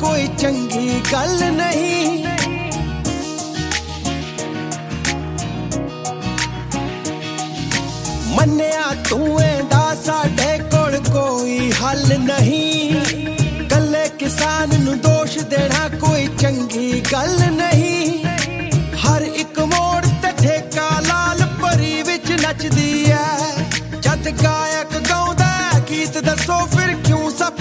कोई चंगी गल नहीं। मन्निया तू एंदा साडे कोल कोई हल नहीं। कल्ले किसान नू दोष देना कोई चंगी गल नहीं। हर एक मोड़ ते ठेका लाल परी विच नचदी है। जद गायक गाउंदा गीत दसो